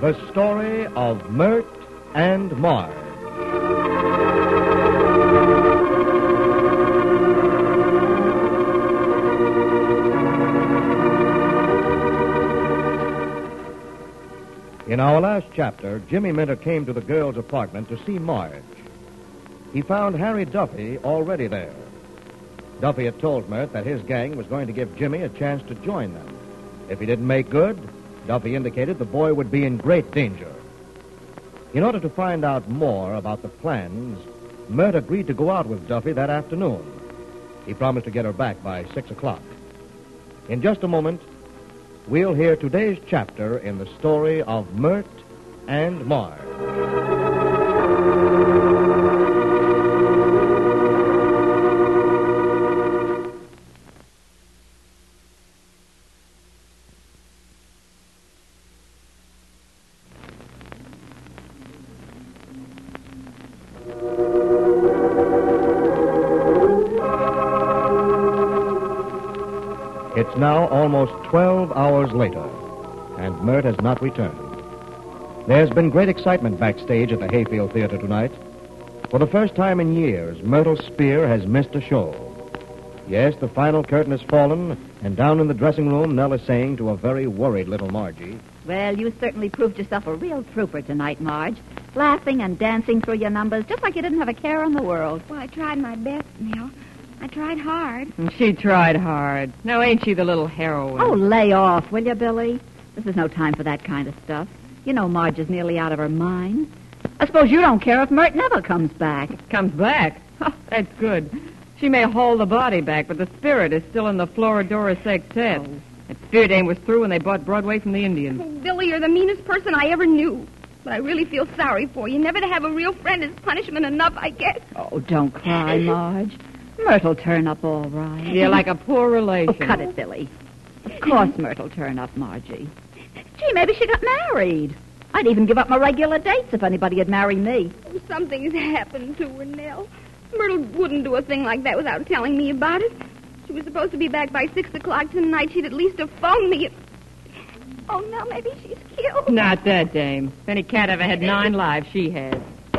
The story of Mert and Marge. In our last chapter, Jimmy Minter came to the girls' apartment to see Marge. He found Harry Duffy already there. Duffy had told Mert that his gang was going to give Jimmy a chance to join them. If he didn't make good, Duffy indicated the boy would be in great danger. In order to find out more about the plans, Mert agreed to go out with Duffy that afternoon. He promised to get her back by 6 o'clock. In just a moment, we'll hear today's chapter in the story of Mert and Marge. It's now almost 12 hours later, and Mert has not returned. There's been great excitement backstage at the Hayfield Theater tonight. For the first time in years, Myrtle Spear has missed a show. Yes, the final curtain has fallen, and down in the dressing room, Nell is saying to a very worried little Margie, "Well, you certainly proved yourself a real trooper tonight, Marge. Laughing and dancing through your numbers, just like you didn't have a care in the world." Well, I tried my best, Nell. I tried hard. She tried hard. Now, ain't she the little heroine? Oh, lay off, will you, Billy? This is no time for that kind of stuff. You know Marge is nearly out of her mind. I suppose you don't care if Mert never comes back. Comes back? Oh, that's good. She may haul the body back, but the spirit is still in the Florodora Sextet. Oh. That spirit aim was through when they bought Broadway from the Indians. Oh, Billy, you're the meanest person I ever knew. But I really feel sorry for you. Never to have a real friend is punishment enough, I guess. Oh, don't cry, Marge. Myrtle'll turn up all right. You're like a poor relation. Oh, cut it, Billy. Of course Myrtle'll turn up, Margie. Gee, maybe she got married. I'd even give up my regular dates if anybody had married me. Oh, something's happened to her, Nell. Myrtle wouldn't do a thing like that without telling me about it. She was supposed to be back by 6 o'clock tonight. She'd at least have phoned me. Oh, now maybe she's killed. Not that dame. If any cat ever had 9 lives, she has.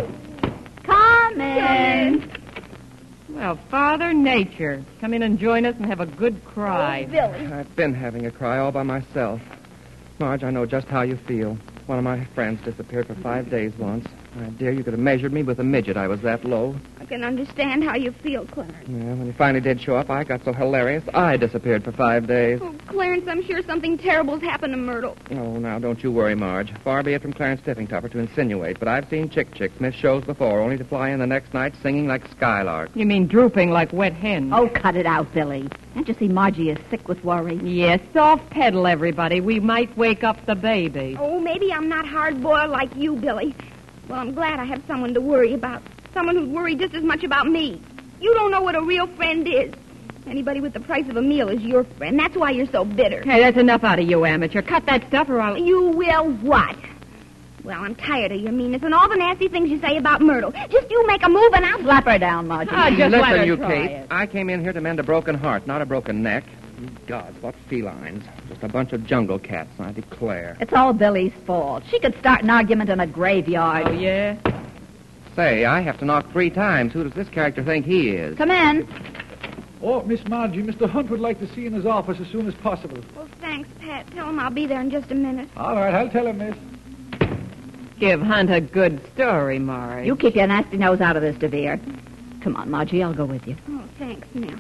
Come in. Well, Father Nature, come in and join us and have a good cry. Oh, Billy. I've been having a cry all by myself. Marge, I know just how you feel. One of my friends disappeared for 5 days once. I dare you could have measured me with a midget. I was that low. I can understand how you feel, Clarence. Yeah, when he finally did show up, I got so hilarious, I disappeared for 5 days. Oh, Clarence, I'm sure something terrible's happened to Myrtle. Oh, now, don't you worry, Marge. Far be it from Clarence Tippingtopper to insinuate, but I've seen chicks miss shows before, only to fly in the next night singing like skylarks. You mean drooping like wet hens? Oh, cut it out, Billy. Can't you see Margie is sick with worry? Yes, soft pedal, everybody. We might wake up the baby. Oh, maybe I'm not hard-boiled like you, Billy. Well, I'm glad I have someone to worry about. Someone who'd worry just as much about me. You don't know what a real friend is. Anybody with the price of a meal is your friend. That's why you're so bitter. Hey, that's enough out of you, amateur. Cut that stuff or I'll... You will what? Well, I'm tired of your meanness and all the nasty things you say about Myrtle. Just you make a move and I'll Slap her down, Margie. Ah, just let Listen, her you, try Kate. it. I came in here to mend a broken heart, not a broken neck. Gods, what felines. Just a bunch of jungle cats, I declare. It's all Billy's fault. She could start an argument in a graveyard. Oh, yeah? Say, I have to knock 3 times. Who does this character think he is? Come in. Oh, Miss Margie, Mr. Hunt would like to see you in his office as soon as possible. Well, thanks, Pat. Tell him I'll be there in just a minute. All right, I'll tell him, miss. Give Hunt a good story, Marge. You keep your nasty nose out of this, DeVere. Come on, Margie, I'll go with you. Oh, thanks, Nell.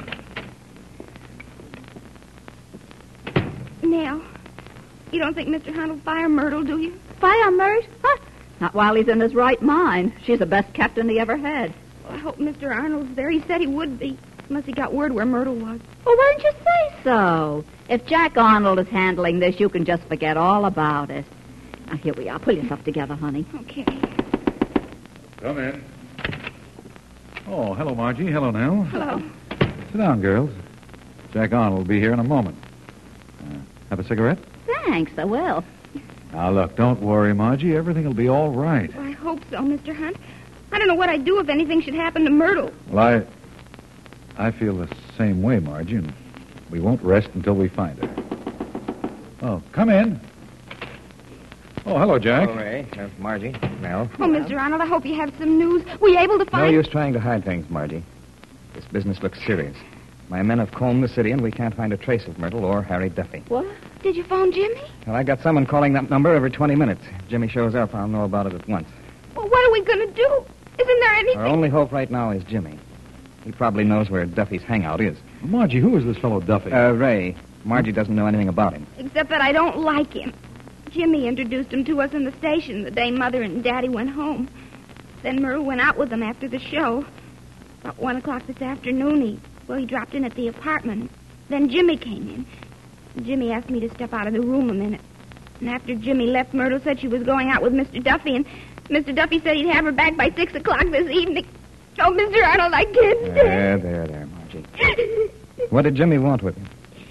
Nell, you don't think Mr. Hunt will fire Myrtle, do you? Fire Mert? Huh? Not while he's in his right mind. She's the best captain he ever had. Well, I hope Mr. Arnold's there. He said he would be, unless he got word where Myrtle was. Well, why didn't you say so? If Jack Arnold is handling this, you can just forget all about it. Now, here we are. Pull yourself together, honey. Okay. Come in. Oh, hello, Margie. Hello, Nell. Hello. Sit down, girls. Jack Arnold will be here in a moment. Have a cigarette? Thanks, I will. Now, look, don't worry, Margie. Everything will be all right. Well, I hope so, Mr. Hunt. I don't know what I'd do if anything should happen to Myrtle. Well, I feel the same way, Margie, and we won't rest until we find her. Oh, come in. Oh, hello, Jack. Hello, Ray. Margie. Mel. Oh, Mr. Arnold, I hope you have some news. Were you able to No find... use trying to hide things, Margie. This business looks serious. My men have combed the city, and we can't find a trace of Myrtle or Harry Duffy. What? Did you phone Jimmy? Well, I got someone calling that number every 20 minutes. If Jimmy shows up, I'll know about it at once. Well, what are we going to do? Isn't there anything... Our only hope right now is Jimmy. He probably knows where Duffy's hangout is. Margie, who is this fellow Duffy? Ray. Margie doesn't know anything about him. Except that I don't like him. Jimmy introduced him to us in the station the day Mother and Daddy went home. Then Myrtle went out with him after the show. About 1 o'clock this afternoon, he dropped in at the apartment. Then Jimmy came in. Jimmy asked me to step out of the room a minute. And after Jimmy left, Myrtle said she was going out with Mr. Duffy, and Mr. Duffy said he'd have her back by 6 o'clock this evening. Oh, Mr. Arnold, I can't stand. There, Margie. What did Jimmy want with him?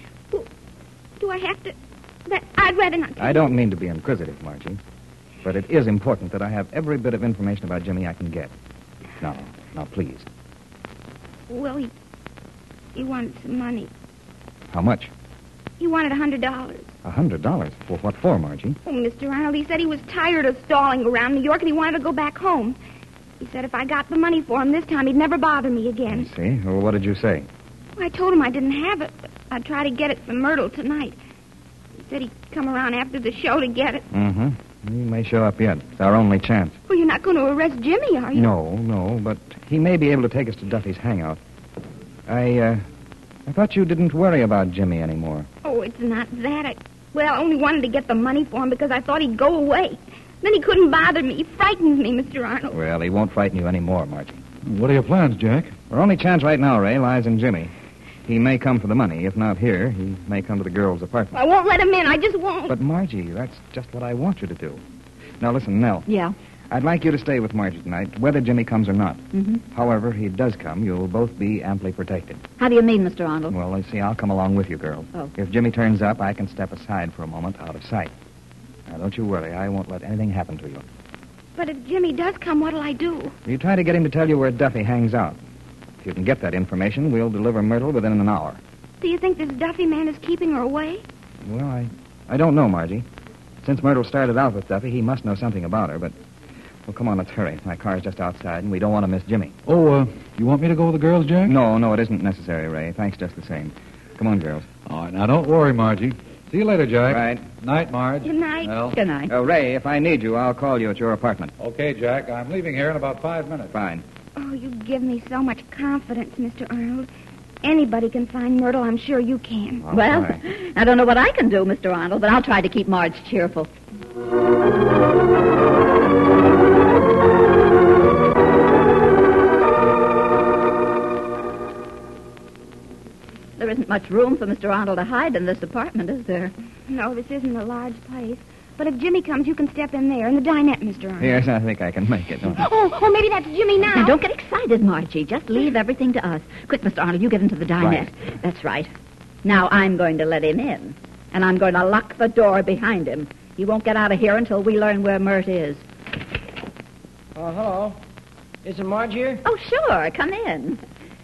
Do I have to... I'd rather not... I don't mean to be inquisitive, Margie, but it is important that I have every bit of information about Jimmy I can get. Now, please. Well, he wanted some money. How much? He wanted $100. $100? Well, what for, Margie? Oh, Mr. Arnold, he said he was tired of stalling around New York and he wanted to go back home. He said if I got the money for him this time, he'd never bother me again. I see. Well, what did you say? Well, I told him I didn't have it, but I'd try to get it from Myrtle tonight. He said he'd come around after the show to get it. Mm-hmm. He may show up yet. It's our only chance. Well, you're not going to arrest Jimmy, are you? No, but he may be able to take us to Duffy's hangout. I thought you didn't worry about Jimmy anymore. Oh, it's not that. I only wanted to get the money for him because I thought he'd go away. Then he couldn't bother me. He frightens me, Mr. Arnold. Well, he won't frighten you anymore, Margie. What are your plans, Jack? Our only chance right now, Ray, lies in Jimmy. He may come for the money. If not here, he may come to the girls' apartment. I won't let him in. I just won't. But, Margie, that's just what I want you to do. Now, listen, Nell. Yeah. I'd like you to stay with Margie tonight, whether Jimmy comes or not. Mm-hmm. However, he does come, you'll both be amply protected. How do you mean, Mr. Arnold? Well, you see, I'll come along with you, girls. Oh. If Jimmy turns up, I can step aside for a moment out of sight. Now, don't you worry. I won't let anything happen to you. But if Jimmy does come, what'll I do? You try to get him to tell you where Duffy hangs out. If you can get that information, we'll deliver Myrtle within an hour. Do you think this Duffy man is keeping her away? Well, I don't know, Margie. Since Myrtle started out with Duffy, he must know something about her, but... Well, come on, let's hurry. My car's just outside, and we don't want to miss Jimmy. Oh, you want me to go with the girls, Jack? No, it isn't necessary, Ray. Thanks just the same. Come on, girls. All right, now don't worry, Margie. See you later, Jack. Right. Night, Marge. Good night. Well, Good night. Ray, if I need you, I'll call you at your apartment. okay, Jack. I'm leaving here in about 5 minutes. Fine. Oh, you give me so much confidence, Mr. Arnold. Anybody can find Myrtle. I'm sure you can. I'll Well, try. I don't know what I can do, Mr. Arnold, but I'll try to keep Marge cheerful. There isn't much room for Mr. Arnold to hide in this apartment, is there? No, this isn't a large place. But if Jimmy comes, you can step in there, in the dinette, Mr. Arnold. Yes, I think I can make it. Don't I? Oh, maybe that's Jimmy now. Now, don't get excited, Margie. Just leave everything to us. Quick, Mr. Arnold, you get into the dinette. Right. That's right. Now, I'm going to let him in, and I'm going to lock the door behind him. He won't get out of here until we learn where Mert is. Oh, hello. Is it Marge here? Oh, sure. Come in.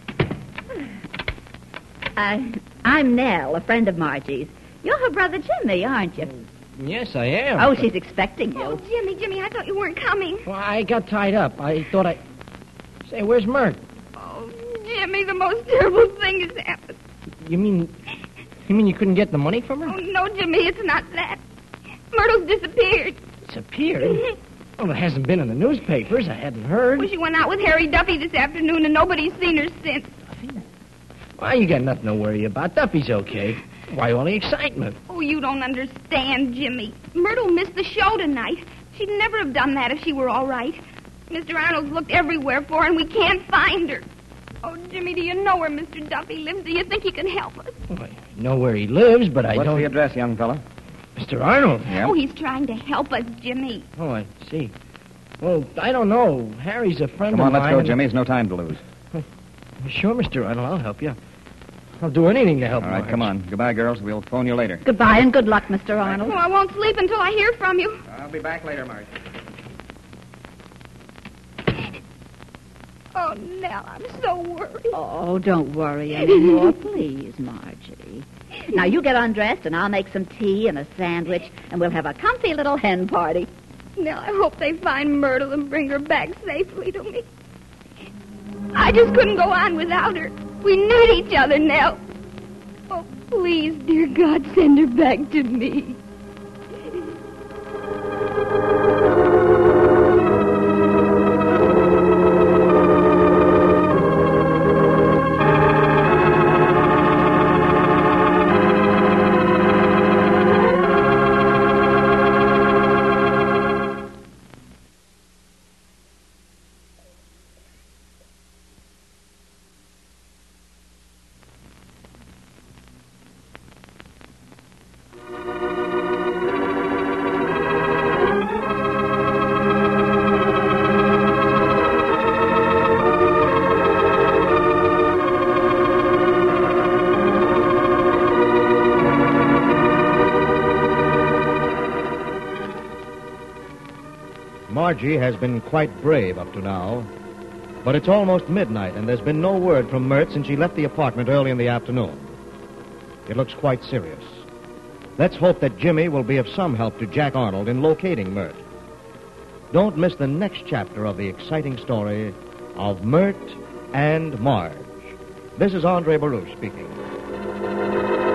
I'm Nell, a friend of Margie's. You're her brother Jimmy, aren't you? Yes, I am. Oh, she's expecting you. Oh, Jimmy, I thought you weren't coming. Well, I got tied up. I thought I... Say, where's Mert? Oh, Jimmy, the most terrible thing has happened. You mean you couldn't get the money from her? Oh, no, Jimmy, it's not that. Myrtle's disappeared. Disappeared? Well, it hasn't been in the newspapers. I hadn't heard. Well, she went out with Harry Duffy this afternoon, and nobody's seen her since. Well, you got nothing to worry about. Duffy's okay. Why all the excitement? Oh, you don't understand, Jimmy. Myrtle missed the show tonight. She'd never have done that if she were all right. Mr. Arnold's looked everywhere for her, and we can't find her. Oh, Jimmy, do you know where Mr. Duffy lives? Do you think he can help us? Well, I know where he lives, but I What's don't... the address, young fella? Mr. Arnold? Yeah? Oh, he's trying to help us, Jimmy. Oh, I see. Well, I don't know. Harry's a friend Come on, of mine. let's go, and- Jimmy. There's no time to lose. Sure, Mr. Arnold, I'll help you. I'll do anything to help All right, Marge. come on. Goodbye, girls. We'll phone you later. Goodbye and good luck, Mr. Arnold. Oh, I won't sleep until I hear from you. I'll be back later, Marge. Oh, Oh, Nell, I'm so worried. Oh, don't worry anymore, please, Margie. Now, you get undressed, and I'll make some tea and a sandwich, and we'll have a comfy little hen party. Nell, I hope they find Myrtle and bring her back safely to me. I just couldn't go on without her. We need each other, Nell. Oh, please, dear God, send her back to me. Margie has been quite brave up to now. But it's almost midnight, and there's been no word from Mert since she left the apartment early in the afternoon. It looks quite serious. Let's hope that Jimmy will be of some help to Jack Arnold in locating Mert. Don't miss the next chapter of the exciting story of Mert and Marge. This is Andre Baruch speaking.